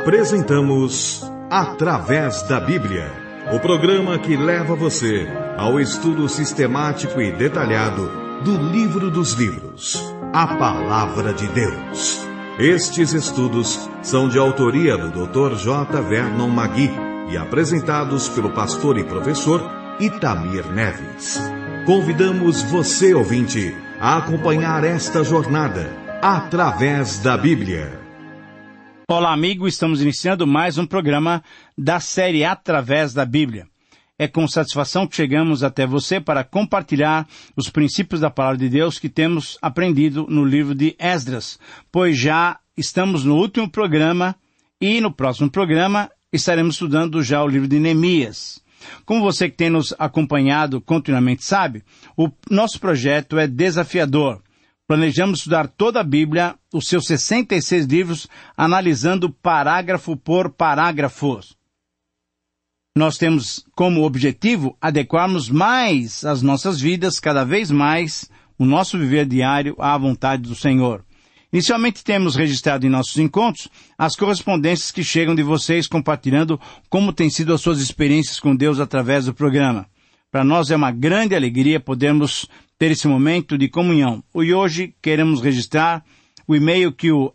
Apresentamos Através da Bíblia, o programa que leva você ao estudo sistemático e detalhado do Livro dos Livros, a Palavra de Deus. Estes estudos são de autoria do Dr. J. Vernon Magui e apresentados pelo pastor e professor Itamir Neves. Convidamos você, ouvinte, a acompanhar esta jornada através da Bíblia. Olá, amigo, estamos iniciando mais um programa da série Através da Bíblia. É com satisfação que chegamos até você para compartilhar os princípios da Palavra de Deus que temos aprendido no livro de Esdras, pois já estamos no último programa e no próximo programa estaremos estudando já o livro de Neemias. Como você que tem nos acompanhado continuamente sabe, o nosso projeto é desafiador. Planejamos estudar toda a Bíblia, os seus 66 livros, analisando parágrafo por parágrafo. Nós temos como objetivo adequarmos mais as nossas vidas, cada vez mais, o nosso viver diário à vontade do Senhor. Inicialmente temos registrado em nossos encontros as correspondências que chegam de vocês compartilhando como têm sido as suas experiências com Deus através do programa. Para nós é uma grande alegria podermos ter esse momento de comunhão. E hoje queremos registrar o e-mail que o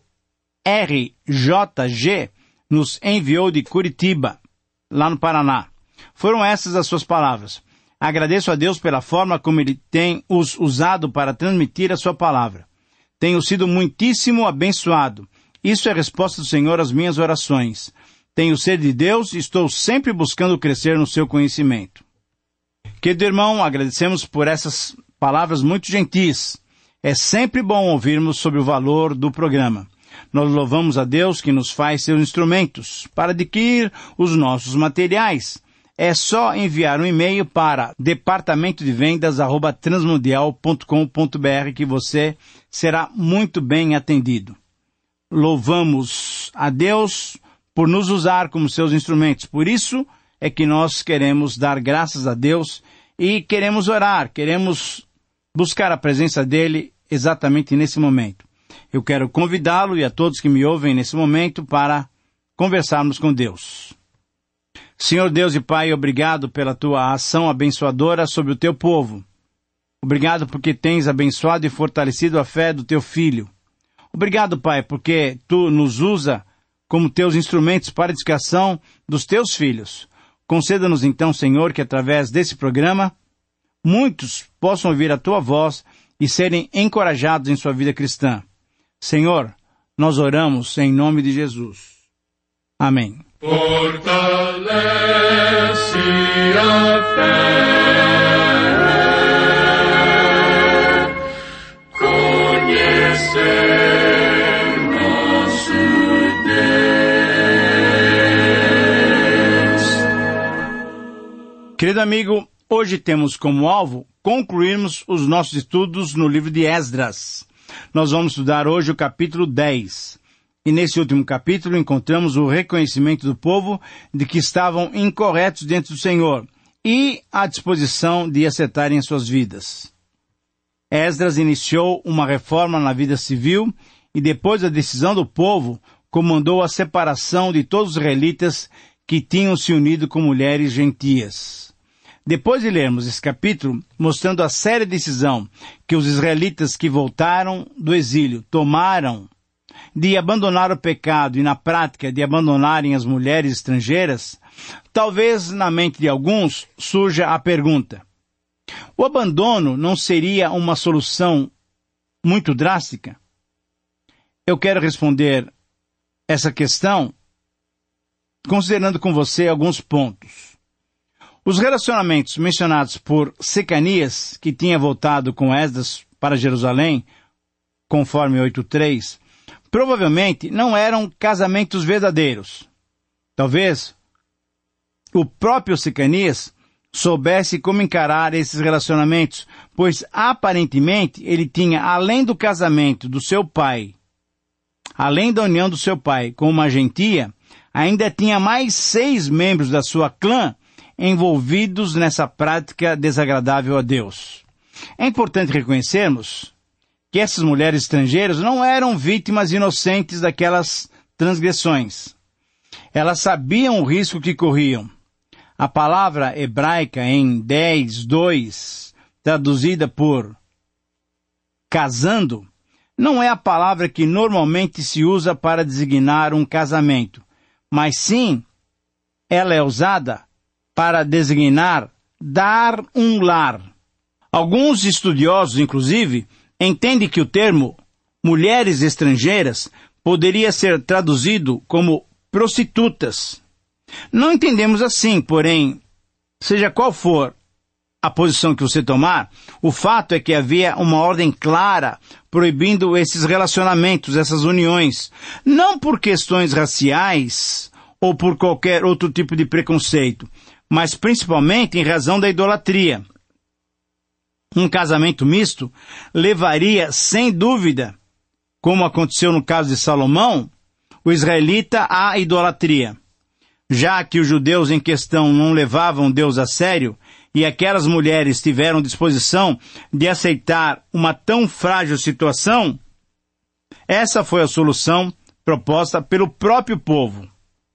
RJG nos enviou de Curitiba, lá no Paraná. Foram essas as suas palavras. Agradeço a Deus pela forma como Ele tem os usado para transmitir a sua palavra. Tenho sido muitíssimo abençoado. Isso é a resposta do Senhor às minhas orações. Tenho sede de Deus e estou sempre buscando crescer no seu conhecimento. Querido irmão, agradecemos por essas palavras muito gentis. É sempre bom ouvirmos sobre o valor do programa. Nós louvamos a Deus que nos faz seus instrumentos para adquirir os nossos materiais. É só enviar um e-mail para departamentodevendas@transmundial.com.br que você será muito bem atendido. Louvamos a Deus por nos usar como seus instrumentos. Por isso é que nós queremos dar graças a Deus e queremos orar, queremos buscar a presença dEle exatamente nesse momento. Eu quero convidá-lo e a todos que me ouvem nesse momento para conversarmos com Deus. Senhor Deus e Pai, obrigado pela tua ação abençoadora sobre o teu povo. Obrigado porque tens abençoado e fortalecido a fé do teu filho. Obrigado, Pai, porque tu nos usa como teus instrumentos para a edificação dos teus filhos. Conceda-nos então, Senhor, que através desse programa, muitos possam ouvir a tua voz e serem encorajados em sua vida cristã. Senhor, nós oramos em nome de Jesus. Amém. Fortalece a fé, conhecer nosso Deus. Querido amigo, hoje temos como alvo concluirmos os nossos estudos no livro de Esdras. Nós vamos estudar hoje o capítulo 10. E nesse último capítulo encontramos o reconhecimento do povo de que estavam incorretos diante do Senhor e a disposição de acertarem as suas vidas. Esdras iniciou uma reforma na vida civil e depois da decisão do povo, comandou a separação de todos os israelitas que tinham se unido com mulheres gentias. Depois de lermos esse capítulo, mostrando a séria decisão que os israelitas que voltaram do exílio tomaram de abandonar o pecado e na prática de abandonarem as mulheres estrangeiras, talvez na mente de alguns surja a pergunta: o abandono não seria uma solução muito drástica? Eu quero responder essa questão considerando com você alguns pontos. Os relacionamentos mencionados por Secanias, que tinha voltado com Esdras para Jerusalém, conforme 8:3, provavelmente não eram casamentos verdadeiros. Talvez o próprio Secanias soubesse como encarar esses relacionamentos, pois aparentemente ele tinha, além do casamento do seu pai, além da união do seu pai com uma gentia, ainda tinha mais 6 membros da sua clã envolvidos nessa prática desagradável a Deus. É importante reconhecermos que essas mulheres estrangeiras não eram vítimas inocentes daquelas transgressões. Elas sabiam o risco que corriam. A palavra hebraica em 10:2, traduzida por casando, não é a palavra que normalmente se usa para designar um casamento, mas sim, ela é usada para designar dar um lar. Alguns estudiosos, inclusive, entendem que o termo mulheres estrangeiras poderia ser traduzido como prostitutas. Não entendemos assim, porém, seja qual for a posição que você tomar, o fato é que havia uma ordem clara proibindo esses relacionamentos, essas uniões, não por questões raciais ou por qualquer outro tipo de preconceito, mas principalmente em razão da idolatria. Um casamento misto levaria, sem dúvida, como aconteceu no caso de Salomão, o israelita à idolatria. Já que os judeus em questão não levavam Deus a sério, e aquelas mulheres tiveram disposição de aceitar uma tão frágil situação, essa foi a solução proposta pelo próprio povo.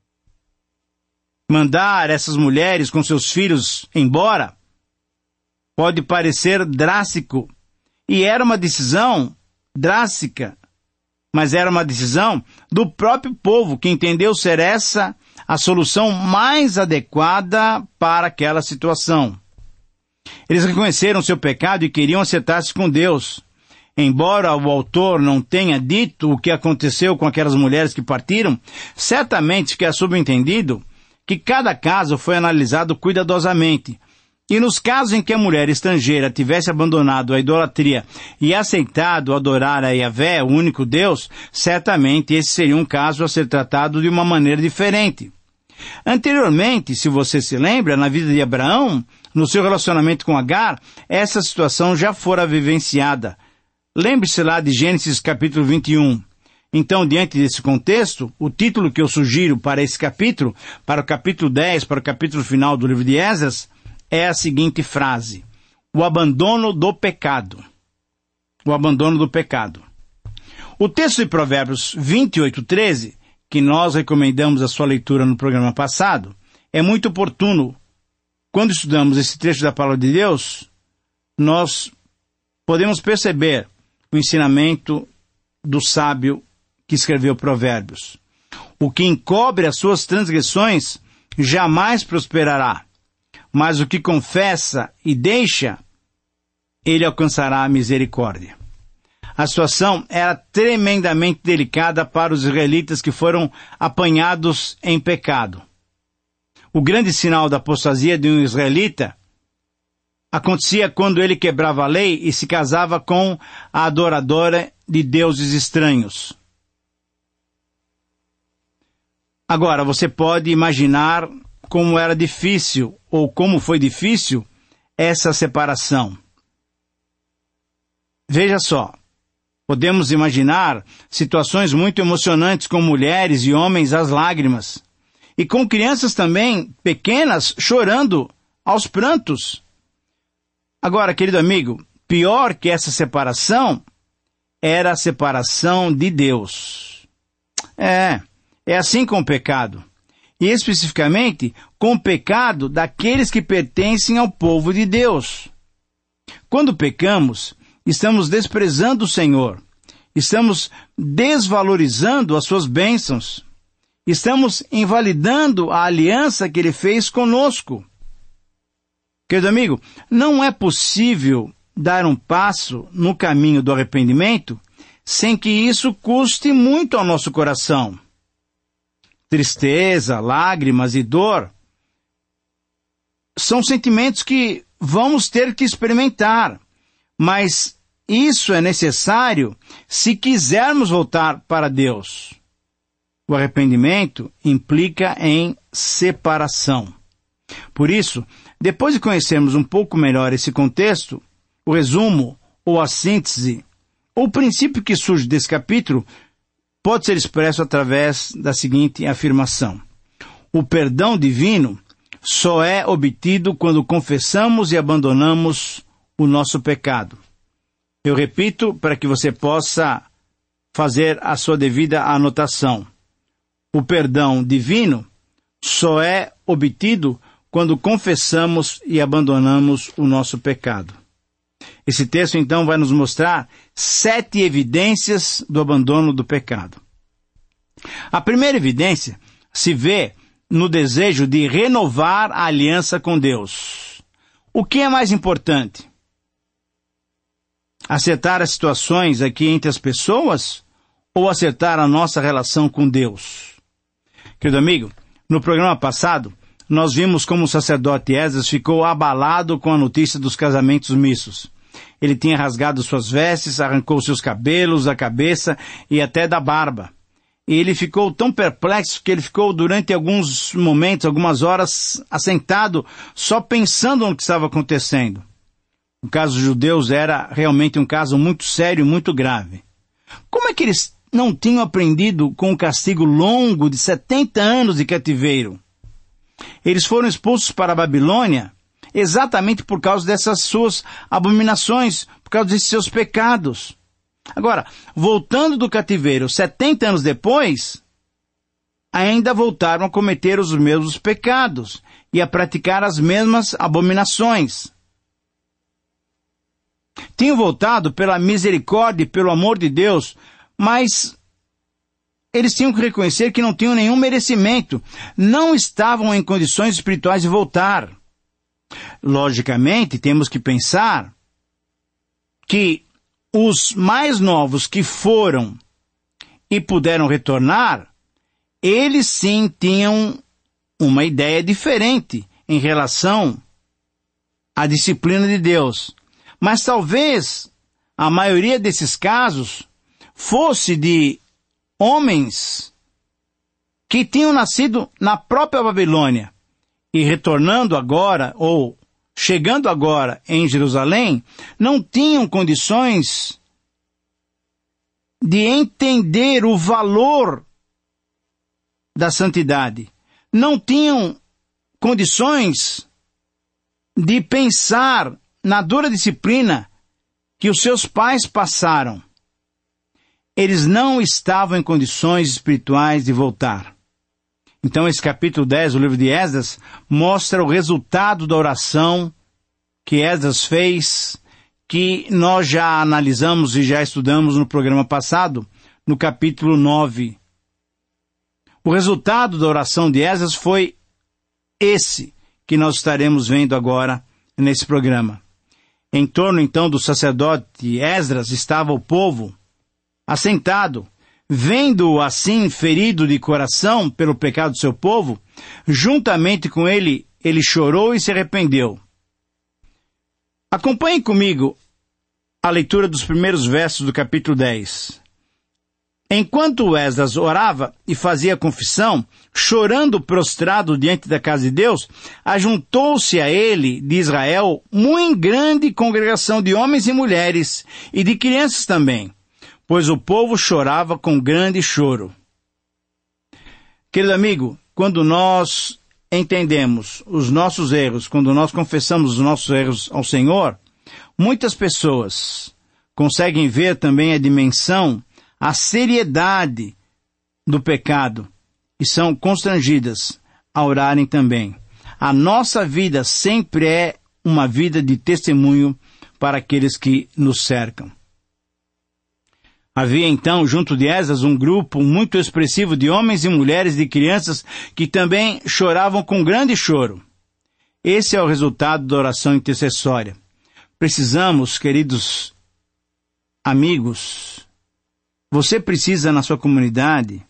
Mandar essas mulheres com seus filhos embora pode parecer drástico, e era uma decisão drástica, mas era uma decisão do próprio povo, que entendeu ser essa a solução mais adequada para aquela situação. Eles reconheceram seu pecado e queriam acertar-se com Deus. Embora o autor não tenha dito o que aconteceu com aquelas mulheres que partiram, certamente fica subentendido que cada caso foi analisado cuidadosamente. E nos casos em que a mulher estrangeira tivesse abandonado a idolatria e aceitado adorar a Yahvé, o único Deus, certamente esse seria um caso a ser tratado de uma maneira diferente. Anteriormente, se você se lembra, na vida de Abraão, no seu relacionamento com Agar, essa situação já fora vivenciada. Lembre-se lá de Gênesis capítulo 21. Então, diante desse contexto, o título que eu sugiro para esse capítulo, para o capítulo 10, para o capítulo final do livro de Esdras, é a seguinte frase: o abandono do pecado. O abandono do pecado. O texto de Provérbios 28:13, que nós recomendamos a sua leitura no programa passado, é muito oportuno. Quando estudamos esse trecho da Palavra de Deus, nós podemos perceber o ensinamento do sábio que escreveu Provérbios. O que encobre as suas transgressões jamais prosperará, mas o que confessa e deixa, ele alcançará a misericórdia. A situação era tremendamente delicada para os israelitas que foram apanhados em pecado. O grande sinal da apostasia de um israelita acontecia quando ele quebrava a lei e se casava com a adoradora de deuses estranhos. Agora, você pode imaginar como era difícil, ou como foi difícil, essa separação. Veja só, podemos imaginar situações muito emocionantes com mulheres e homens às lágrimas, e com crianças também pequenas chorando aos prantos. Agora, querido amigo, pior que essa separação era a separação de Deus. É assim com o pecado. E especificamente com o pecado daqueles que pertencem ao povo de Deus. Quando pecamos, estamos desprezando o Senhor. Estamos desvalorizando as suas bênçãos. Estamos invalidando a aliança que Ele fez conosco. Querido amigo, não é possível dar um passo no caminho do arrependimento sem que isso custe muito ao nosso coração. Tristeza, lágrimas e dor são sentimentos que vamos ter que experimentar, mas isso é necessário se quisermos voltar para Deus. O arrependimento implica em separação. Por isso, depois de conhecermos um pouco melhor esse contexto, o resumo, ou a síntese, ou o princípio que surge desse capítulo, pode ser expresso através da seguinte afirmação: o perdão divino só é obtido quando confessamos e abandonamos o nosso pecado. Eu repito para que você possa fazer a sua devida anotação. O perdão divino só é obtido quando confessamos e abandonamos o nosso pecado. Esse texto, então, vai nos mostrar 7 evidências do abandono do pecado. A primeira evidência se vê no desejo de renovar a aliança com Deus. O que é mais importante? Acertar as situações aqui entre as pessoas ou acertar a nossa relação com Deus? Querido amigo, no programa passado, nós vimos como o sacerdote Esdras ficou abalado com a notícia dos casamentos mistos. Ele tinha rasgado suas vestes, arrancou seus cabelos, a cabeça e até da barba. E ele ficou tão perplexo que ele ficou durante alguns momentos, algumas horas, assentado, só pensando no que estava acontecendo. O caso dos judeus era realmente um caso muito sério, muito grave. Como é que eles não tinham aprendido com o castigo longo de 70 anos de cativeiro? Eles foram expulsos para a Babilônia exatamente por causa dessas suas abominações, por causa desses seus pecados. Agora, voltando do cativeiro 70 anos depois, ainda voltaram a cometer os mesmos pecados e a praticar as mesmas abominações. Tinham voltado pela misericórdia e pelo amor de Deus, mas eles tinham que reconhecer que não tinham nenhum merecimento, não estavam em condições espirituais de voltar. Logicamente, temos que pensar que os mais novos que foram e puderam retornar, eles sim tinham uma ideia diferente em relação à disciplina de Deus. Mas talvez a maioria desses casos fosse de homens que tinham nascido na própria Babilônia e retornando agora, ou chegando agora em Jerusalém, não tinham condições de entender o valor da santidade. Não tinham condições de pensar na dura disciplina que os seus pais passaram. Eles não estavam em condições espirituais de voltar. Então esse capítulo 10 do livro de Esdras mostra o resultado da oração que Esdras fez, que nós já analisamos e já estudamos no programa passado, no capítulo 9. O resultado da oração de Esdras foi esse que nós estaremos vendo agora nesse programa. Em torno então do sacerdote Esdras estava o povo assentado, vendo-o assim ferido de coração pelo pecado do seu povo. Juntamente com ele, ele chorou e se arrependeu. Acompanhe comigo a leitura dos primeiros versos do capítulo 10. Enquanto Esdras orava e fazia confissão, chorando prostrado diante da casa de Deus, ajuntou-se a ele, de Israel, muito grande congregação de homens e mulheres, e de crianças também, pois o povo chorava com grande choro. Querido amigo, quando nós entendemos os nossos erros, quando nós confessamos os nossos erros ao Senhor, muitas pessoas conseguem ver também a dimensão, a seriedade do pecado e são constrangidas a orarem também. A nossa vida sempre é uma vida de testemunho para aqueles que nos cercam. Havia então, junto de Esdras, um grupo muito expressivo de homens e mulheres, de crianças, que também choravam com grande choro. Esse é o resultado da oração intercessória. Precisamos, queridos amigos, você precisa na sua comunidade,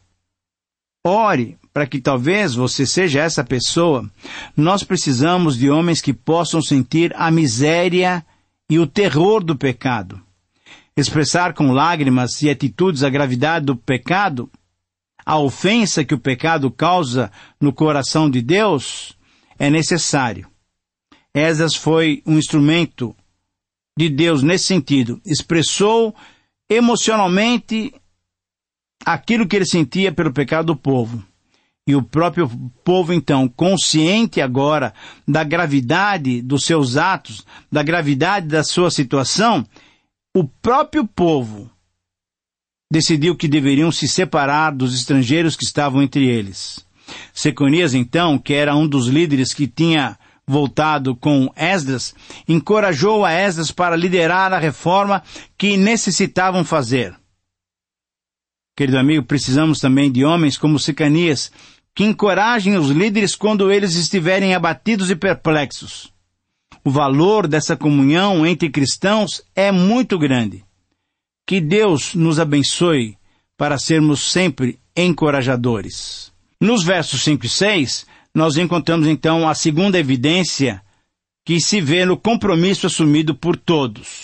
ore para que talvez você seja essa pessoa. Nós precisamos de homens que possam sentir a miséria e o terror do pecado. Expressar com lágrimas e atitudes a gravidade do pecado, a ofensa que o pecado causa no coração de Deus, é necessário. Esdras foi um instrumento de Deus nesse sentido. Expressou emocionalmente aquilo que ele sentia pelo pecado do povo. E o próprio povo, então, consciente agora da gravidade dos seus atos, da gravidade da sua situação, o próprio povo decidiu que deveriam se separar dos estrangeiros que estavam entre eles. Seconias, então, que era um dos líderes que tinha voltado com Esdras, encorajou a Esdras para liderar a reforma que necessitavam fazer. Querido amigo, precisamos também de homens como Secanias, que encorajem os líderes quando eles estiverem abatidos e perplexos. O valor dessa comunhão entre cristãos é muito grande. Que Deus nos abençoe para sermos sempre encorajadores. Nos versos 5 e 6, nós encontramos então a segunda evidência que se vê no compromisso assumido por todos.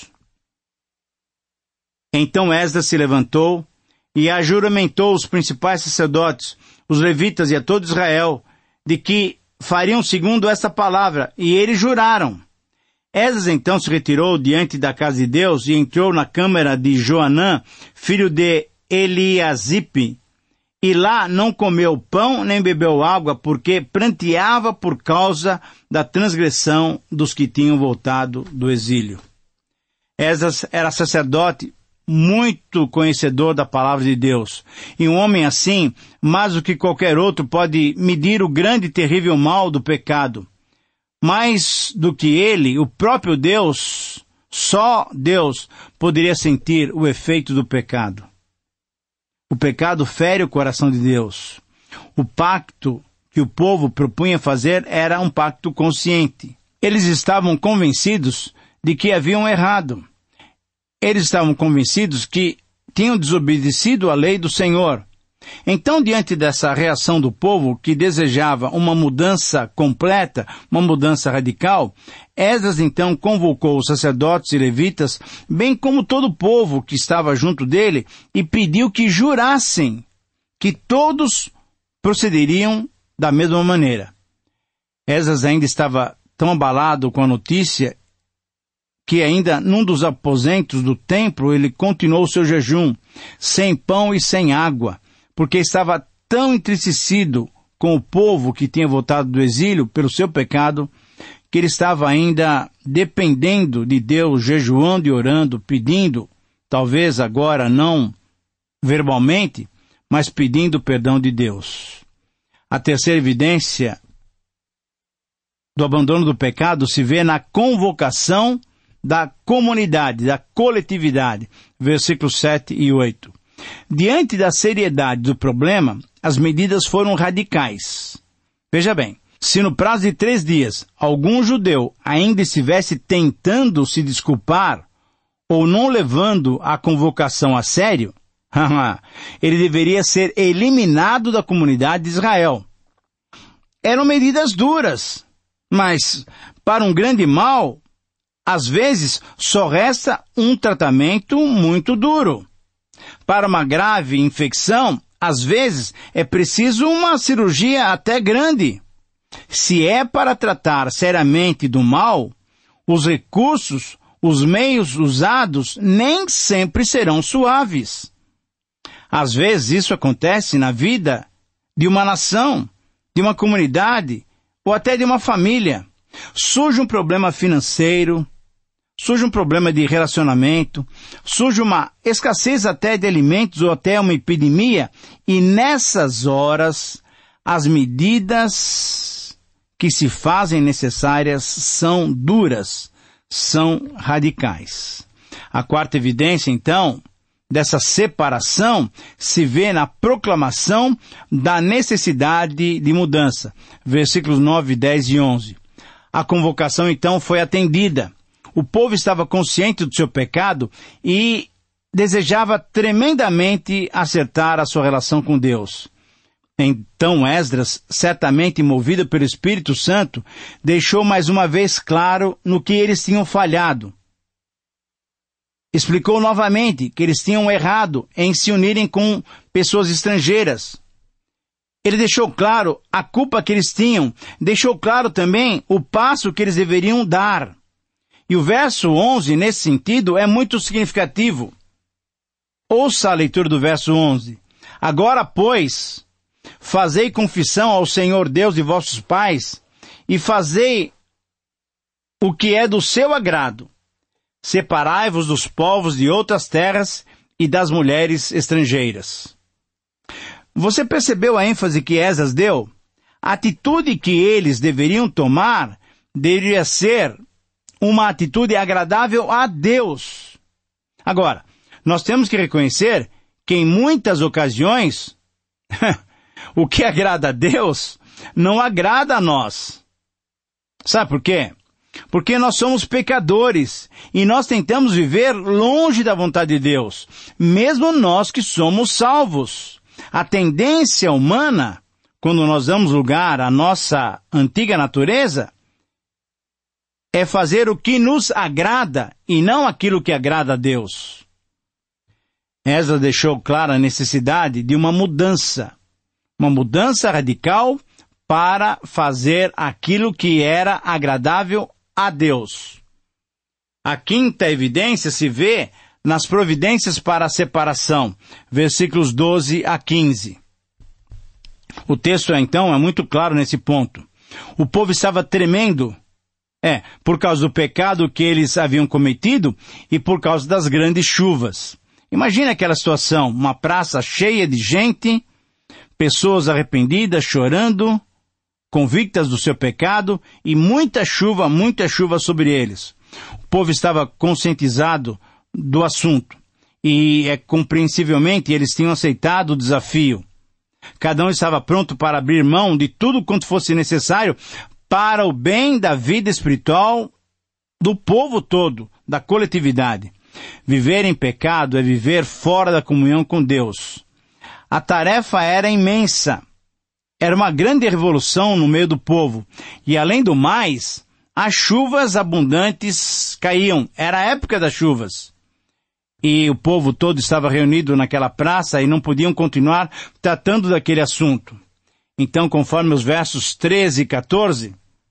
Então Esdras se levantou e ajuramentou os principais sacerdotes, os levitas e a todo Israel, de que fariam segundo essa palavra, e eles juraram. Esdras então se retirou diante da casa de Deus e entrou na câmara de Joanã, filho de Eliasipe, e lá não comeu pão nem bebeu água, porque pranteava por causa da transgressão dos que tinham voltado do exílio. Esdras era sacerdote, muito conhecedor da palavra de Deus. E um homem assim, mais do que qualquer outro, pode medir o grande e terrível mal do pecado. Mais do que ele, o próprio Deus, só Deus, poderia sentir o efeito do pecado. O pecado fere o coração de Deus. O pacto que o povo propunha fazer era um pacto consciente. Eles estavam convencidos de que haviam errado. Eles estavam convencidos que tinham desobedecido a lei do Senhor. Então, diante dessa reação do povo, que desejava uma mudança completa, uma mudança radical, Esdras então convocou os sacerdotes e levitas, bem como todo o povo que estava junto dele, e pediu que jurassem que todos procederiam da mesma maneira. Esdras ainda estava tão abalado com a notícia que ainda num dos aposentos do templo ele continuou o seu jejum, sem pão e sem água, porque estava tão entristecido com o povo que tinha voltado do exílio pelo seu pecado, que ele estava ainda dependendo de Deus, jejuando e orando, pedindo, talvez agora não verbalmente, mas pedindo perdão de Deus. A terceira evidência do abandono do pecado se vê na convocação da comunidade, da coletividade, versículos 7 e 8. Diante da seriedade do problema, as medidas foram radicais. Veja bem, se no prazo de 3 dias algum judeu ainda estivesse tentando se desculpar ou não levando a convocação a sério, ele deveria ser eliminado da comunidade de Israel. Eram medidas duras, mas para um grande mal, às vezes só resta um tratamento muito duro. Para uma grave infecção, às vezes é preciso uma cirurgia até grande. Se é para tratar seriamente do mal, os recursos, os meios usados nem sempre serão suaves. Às vezes isso acontece na vida de uma nação, de uma comunidade ou até de uma família. Surge um problema financeiro, surge um problema de relacionamento, surge uma escassez até de alimentos ou até uma epidemia, e nessas horas as medidas que se fazem necessárias são duras, são radicais. A quarta evidência, então, dessa separação se vê na proclamação da necessidade de mudança. Versículos 9, 10 e 11. A convocação, então, foi atendida. O povo estava consciente do seu pecado e desejava tremendamente acertar a sua relação com Deus. Então Esdras, certamente movido pelo Espírito Santo, deixou mais uma vez claro no que eles tinham falhado. Explicou novamente que eles tinham errado em se unirem com pessoas estrangeiras. Ele deixou claro a culpa que eles tinham, deixou claro também o passo que eles deveriam dar. E o verso 11, nesse sentido, é muito significativo. Ouça a leitura do verso 11. Agora, pois, fazei confissão ao Senhor Deus de vossos pais, e fazei o que é do seu agrado. Separai-vos dos povos de outras terras e das mulheres estrangeiras. Você percebeu a ênfase que Esdras deu? A atitude que eles deveriam tomar deveria ser uma atitude agradável a Deus. Agora, nós temos que reconhecer que em muitas ocasiões, o que agrada a Deus não agrada a nós. Sabe por quê? Porque nós somos pecadores e nós tentamos viver longe da vontade de Deus, mesmo nós que somos salvos. A tendência humana, quando nós damos lugar à nossa antiga natureza, é fazer o que nos agrada e não aquilo que agrada a Deus. Esdras deixou clara a necessidade de uma mudança radical para fazer aquilo que era agradável a Deus. A quinta evidência se vê nas providências para a separação, versículos 12 a 15. O texto, então, é muito claro nesse ponto. O povo estava tremendo, por causa do pecado que eles haviam cometido e por causa das grandes chuvas. Imagina aquela situação, uma praça cheia de gente, pessoas arrependidas, chorando, convictas do seu pecado, e muita chuva sobre eles. O povo estava conscientizado do assunto, e compreensivelmente eles tinham aceitado o desafio. Cada um estava pronto para abrir mão de tudo quanto fosse necessário para o bem da vida espiritual do povo todo, da coletividade. Viver em pecado é viver fora da comunhão com Deus. A tarefa era imensa. Era uma grande revolução no meio do povo. E além do mais, as chuvas abundantes caíam. Era a época das chuvas. E o povo todo estava reunido naquela praça e não podiam continuar tratando daquele assunto. Então, conforme os versos 13 e 14,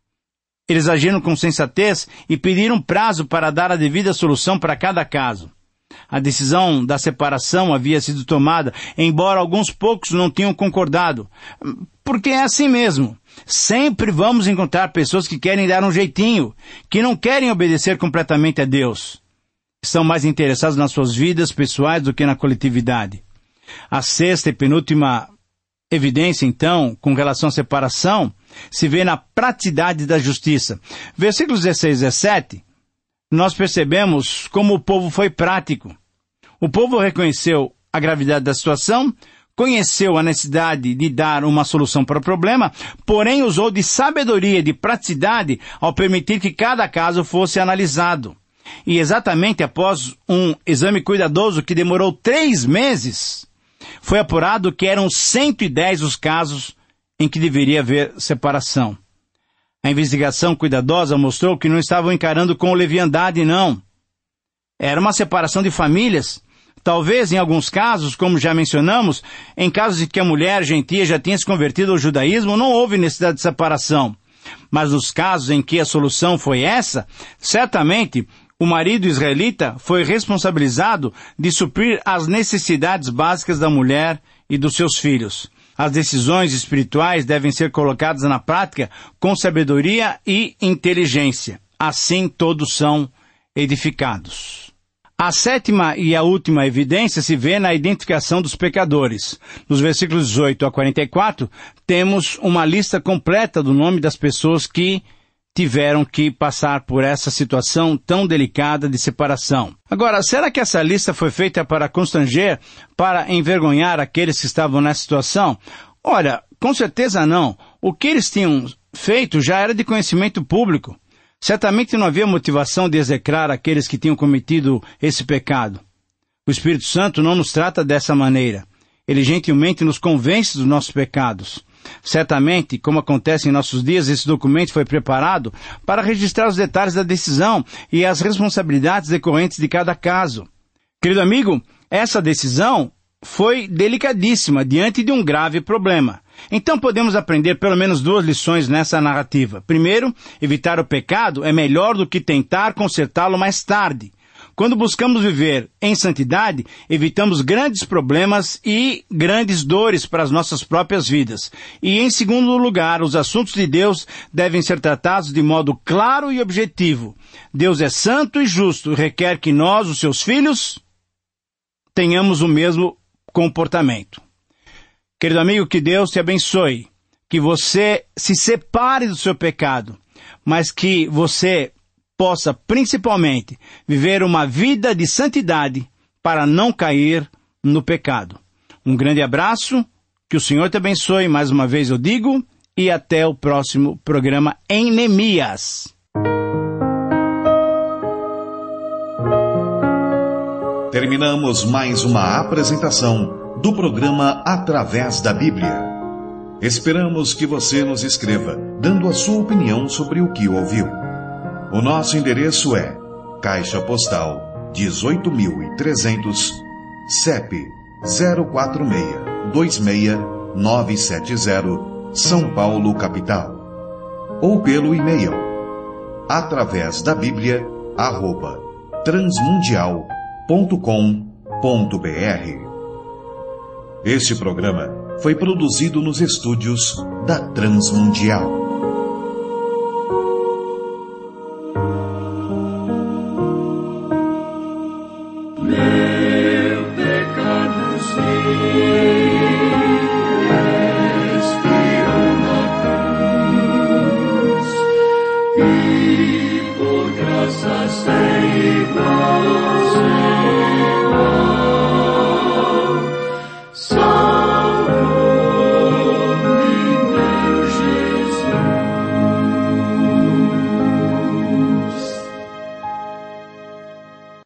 eles agiram com sensatez e pediram prazo para dar a devida solução para cada caso. A decisão da separação havia sido tomada, embora alguns poucos não tenham concordado. Porque é assim mesmo. Sempre vamos encontrar pessoas que querem dar um jeitinho, que não querem obedecer completamente a Deus. Estão mais interessados nas suas vidas pessoais do que na coletividade. A sexta e penúltima evidência, então, com relação à separação, se vê na praticidade da justiça. Versículos 16 e 17, nós percebemos como o povo foi prático. O povo reconheceu a gravidade da situação, conheceu a necessidade de dar uma solução para o problema, porém usou de sabedoria e de praticidade ao permitir que cada caso fosse analisado. E exatamente após um exame cuidadoso que demorou 3 meses, foi apurado que eram 110 os casos em que deveria haver separação. A investigação cuidadosa mostrou que não estavam encarando com leviandade, não. Era uma separação de famílias. Talvez, em alguns casos, como já mencionamos, em casos em que a mulher gentia já tinha se convertido ao judaísmo, não houve necessidade de separação. Mas nos casos em que a solução foi essa, certamente o marido israelita foi responsabilizado de suprir as necessidades básicas da mulher e dos seus filhos. As decisões espirituais devem ser colocadas na prática com sabedoria e inteligência. Assim todos são edificados. A sétima e a última evidência se vê na identificação dos pecadores. Nos versículos 18 a 44, temos uma lista completa do nome das pessoas que tiveram que passar por essa situação tão delicada de separação. Agora, será que essa lista foi feita para constranger, para envergonhar aqueles que estavam nessa situação? Olha, com certeza não. O que eles tinham feito já era de conhecimento público. Certamente não havia motivação de execrar aqueles que tinham cometido esse pecado. O Espírito Santo não nos trata dessa maneira. Ele gentilmente nos convence dos nossos pecados. Certamente, como acontece em nossos dias, esse documento foi preparado para registrar os detalhes da decisão e as responsabilidades decorrentes de cada caso. Querido amigo, essa decisão foi delicadíssima diante de um grave problema. Então podemos aprender pelo menos 2 lições nessa narrativa. Primeiro, evitar o pecado é melhor do que tentar consertá-lo mais tarde. Quando buscamos viver em santidade, evitamos grandes problemas e grandes dores para as nossas próprias vidas. E, em segundo lugar, os assuntos de Deus devem ser tratados de modo claro e objetivo. Deus é santo e justo e requer que nós, os seus filhos, tenhamos o mesmo comportamento. Querido amigo, que Deus te abençoe. que você se separe do seu pecado, mas que você possa principalmente viver uma vida de santidade para não cair no pecado. Um grande abraço, que o Senhor te abençoe, mais uma vez eu digo, e até o próximo programa em Neemias. Terminamos mais uma apresentação do programa Através da Bíblia. Esperamos que você nos escreva, dando a sua opinião sobre o que ouviu. O nosso endereço é Caixa Postal 18.300, CEP 046-26970, São Paulo, capital. Ou pelo e-mail atravesdabiblia@transmundial.com.br. Este programa foi produzido nos estúdios da Transmundial.